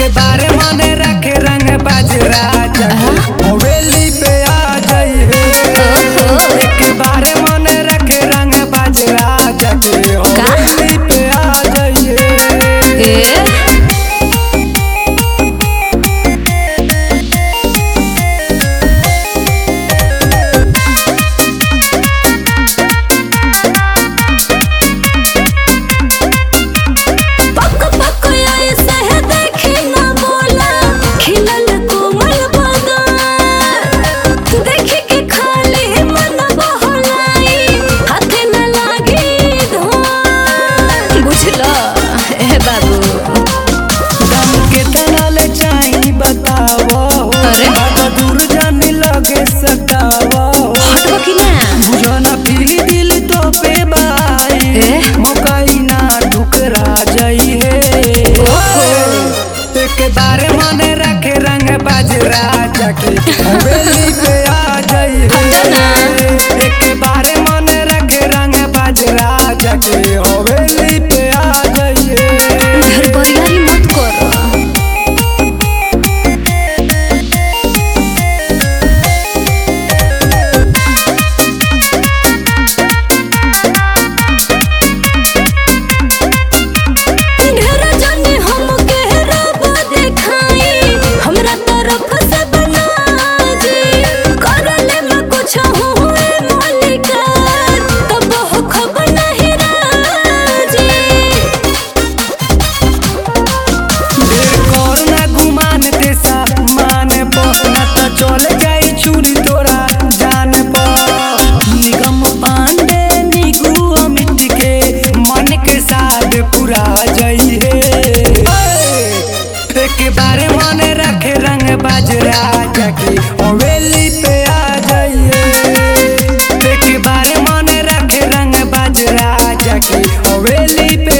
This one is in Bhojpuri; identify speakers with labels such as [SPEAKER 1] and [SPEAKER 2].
[SPEAKER 1] बारे मने रखे रंग बाजरा हवेली पे आ जाइए। एक बारे मने रखे रंग बाजरा हवेली पे आ जाइए। बारे मने रखे रंग बाजरा हवेली पे आ जाइए। एक बारे मने रखे रंग बाजरा हवेली पे आ जाइए।
[SPEAKER 2] मत करो।
[SPEAKER 1] चल जाई चूड़ी तोरा जान पर निगम पांडे निगू अमित के मन के साथ पूरा जाइए। एक बारे मने रखे रंग बाजरा हवेली पे आ जाइए। एक बारे मने रखे रंग बाजरा हवेली पे